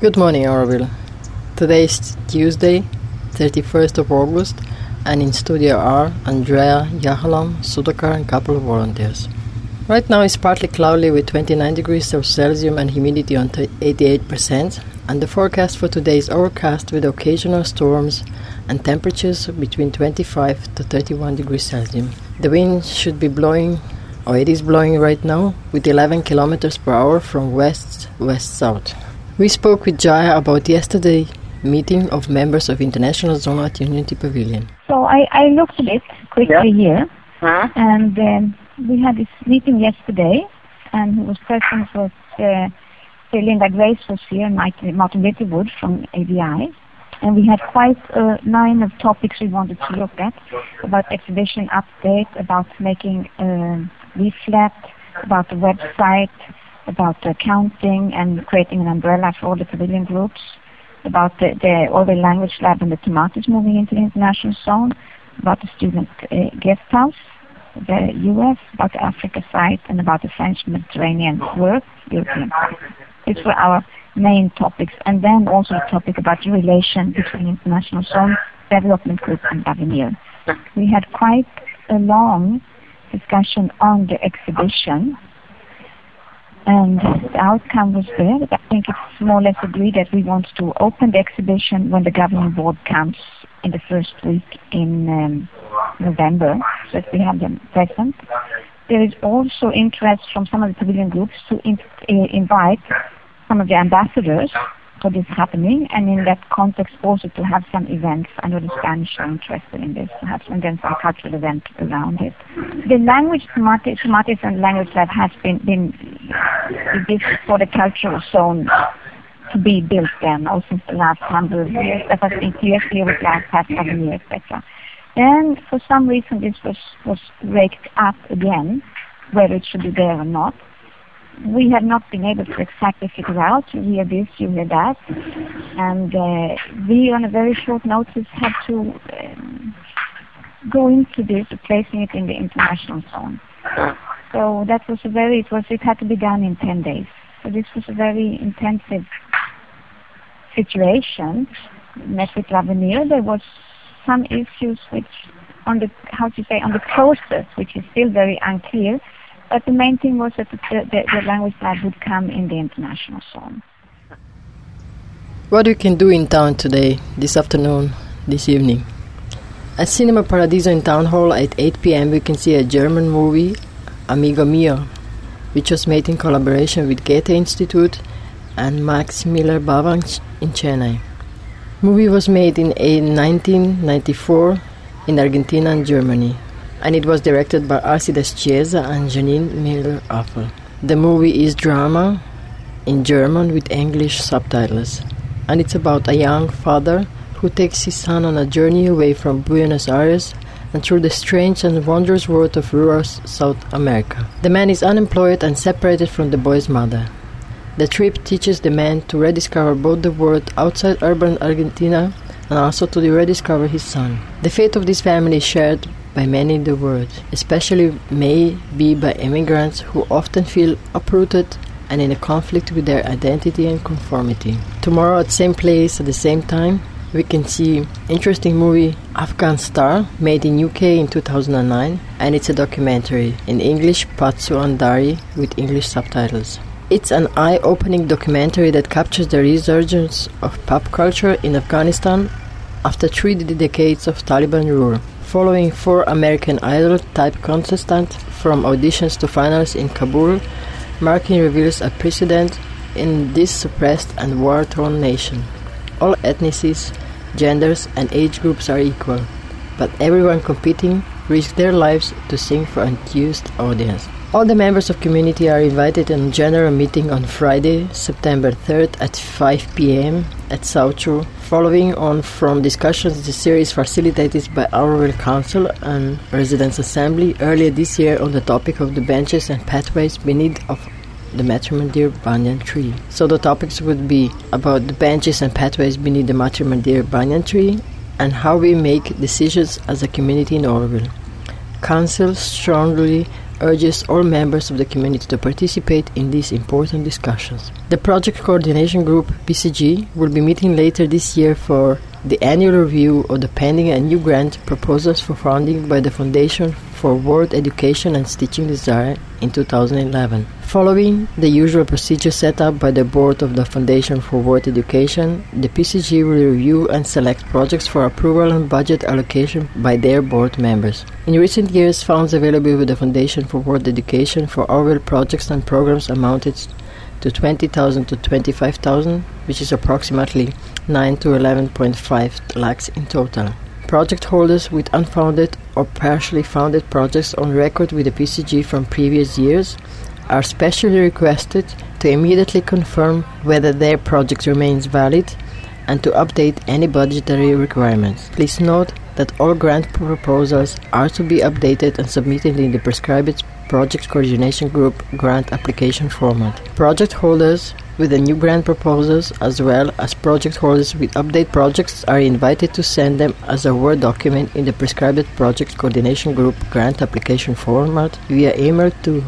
Good morning, Orville. Today is Tuesday, 31st of August, and in studio are Andrea, Yahalam, Sudhakar, and a couple of volunteers. Right now it's partly cloudy with 29 degrees Celsius and humidity on 88%, and the forecast for today is overcast with occasional storms and temperatures between 25 to 31 degrees Celsius. The wind should be blowing, or it is blowing right now, with 11 kilometers per hour from west-west-south. We spoke with Jaya about yesterday's meeting of members of International Zone at Unity Pavilion. So I looked at it quickly here, and we had this meeting yesterday, and who was present was Linda Grace was here, and Martin Littlewood from ABI, and we had quite a line of topics we wanted to look at, about exhibition update, about making a leaflet, about the website, about the accounting and creating an umbrella for all the pavilion groups, about the Orville Language Lab and the Tomatoes moving into the international zone, about the student guest house, the US, about the Africa site, and about the French Mediterranean work, European site. These were our main topics, and then also a topic about the relation between international zone, development group, and Avenir. We had quite a long discussion on the exhibition, and the outcome was there. I think it's more or less agreed that we want to open the exhibition when the governing board comes in the first week in November, so that we have them present. There is also interest from some of the pavilion groups to invite some of the ambassadors for this happening, and in that context also to have some events. I know the Spanish are interested in this, perhaps, and then some cultural event around it. The language Tomatoes and Language Lab has been this for the cultural zone to be built there now since the last 100 years. That has been clear with last half of a year, etc. And for some reason this was raked up again, whether it should be there or not. We have not been able to exactly figure out, you hear this, you hear that, and we on a very short notice had to go into this, placing it in the international zone. So that was it had to be done in 10 days. So this was a very intensive situation. Met with L'Avenir, there was some issues which on the process, which is still very unclear. But the main thing was that the language lab would come in the international zone. What we can do in town today, this afternoon, this evening? At Cinema Paradiso in Town Hall at 8 p.m. we can see a German movie, Amigo Mio, which was made in collaboration with Goethe Institute and Max Miller-Bavang in Chennai. Movie was made in 1994 in Argentina and Germany, and it was directed by Alcides Chiesa and Janine Miller-Affel. The movie is drama in German with English subtitles, and it's about a young father who takes his son on a journey away from Buenos Aires and through the strange and wondrous world of rural South America. The man is unemployed and separated from the boy's mother. The trip teaches the man to rediscover both the world outside urban Argentina and also to rediscover his son. The fate of this family is shared by many in the world, especially may be by immigrants who often feel uprooted and in a conflict with their identity and conformity. Tomorrow at the same place at the same time, we can see interesting movie Afghan Star, made in UK in 2009, and it's a documentary in English, Patsu Andari, with English subtitles. It's an eye-opening documentary that captures the resurgence of pop culture in Afghanistan after 3 decades of Taliban rule. Following 4 American Idol-type contestants from auditions to finals in Kabul, Markin reveals a precedent in this suppressed and war-torn nation. All ethnicities, genders, and age groups are equal, but everyone competing risks their lives to sing for an enthused audience. All the members of community are invited to a general meeting on Friday, September 3rd at 5 p.m. at South Shore, following on from discussions in the series facilitated by Orville Council and Residents' Assembly earlier this year on the topic of the benches and pathways beneath of the Matrimandir Banyan tree. So the topics would be about the benches and pathways beneath the Matrimandir Banyan tree and how we make decisions as a community in Orville. Council strongly urges all members of the community to participate in these important discussions. The Project Coordination Group, PCG, will be meeting later this year for the annual review of the pending and new grant proposals for funding by the Foundation for World Education and Teaching Desire in 2011. Following the usual procedure set up by the board of the Foundation for World Education, the PCG will review and select projects for approval and budget allocation by their board members. In recent years, funds available with the Foundation for World Education for Orwell projects and programs amounted to 20,000 to 25,000, which is approximately 9 to 11.5 lakhs in total. Project holders with unfounded or partially founded projects on record with the PCG from previous years are specially requested to immediately confirm whether their project remains valid and to update any budgetary requirements. Please note that all grant proposals are to be updated and submitted in the prescribed Project Coordination Group grant application format. Project holders with the new grant proposals as well as project holders with update projects are invited to send them as a Word document in the prescribed Project Coordination Group grant application format via email to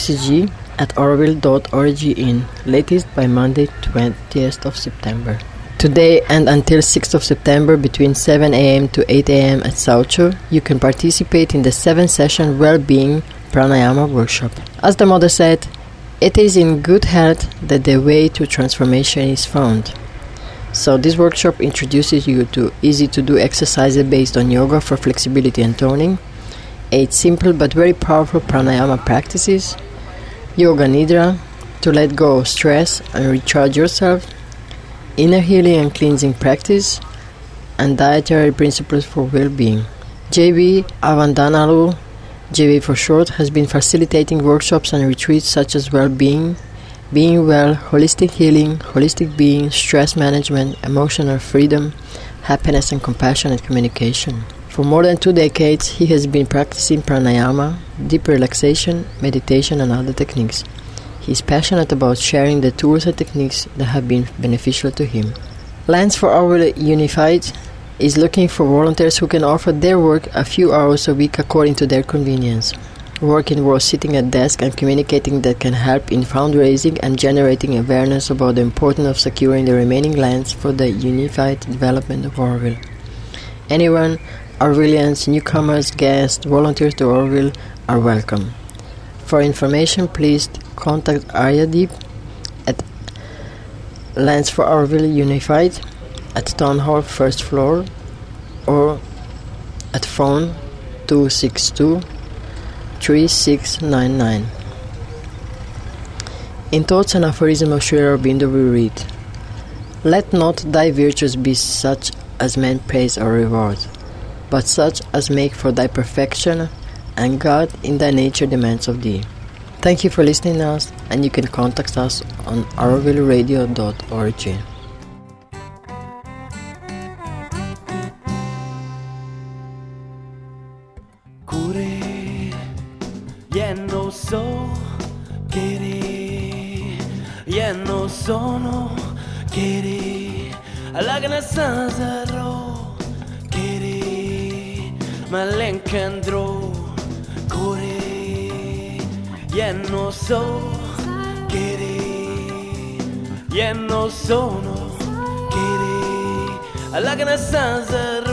pcg@orville.org in latest by Monday 20th of September. Today and until 6th of September between 7 a.m. to 8 a.m. at Saucho, you can participate in the 7-session Well-Being Pranayama workshop. As the mother said, it is in good health that the way to transformation is found. So this workshop introduces you to easy-to-do exercises based on yoga for flexibility and toning, 8 simple but very powerful pranayama practices, yoga nidra to let go of stress and recharge yourself, inner healing and cleansing practice, and dietary principles for well-being. JB Avandanalu, JB for short, has been facilitating workshops and retreats such as well-being, being well, holistic healing, holistic being, stress management, emotional freedom, happiness and compassionate communication. For more than 2 decades, he has been practicing pranayama, deep relaxation, meditation and other techniques. He is passionate about sharing the tools and techniques that have been beneficial to him. Lance for Orwell Unified is looking for volunteers who can offer their work a few hours a week according to their convenience. Work involves sitting at desk and communicating that can help in fundraising and generating awareness about the importance of securing the remaining lands for the unified development of Orville. Anyone, Orwellians, newcomers, guests, volunteers to Orville are welcome. For information, please contact Aryadeep at Lance for Orville Unified at Town Hall first floor or at phone 262-3699. In Thoughts and Aphorism of Sri Aurobindo we read, "Let not thy virtues be such as men praise or reward, but such as make for thy perfection, and God in thy nature demands of thee." Thank you for listening to us, and you can contact us on orvilleradio.org. No so querer, no sono querer, alagna sanzaro querer, malencandro correr, no so querer, no sono querer, alagna sanzaro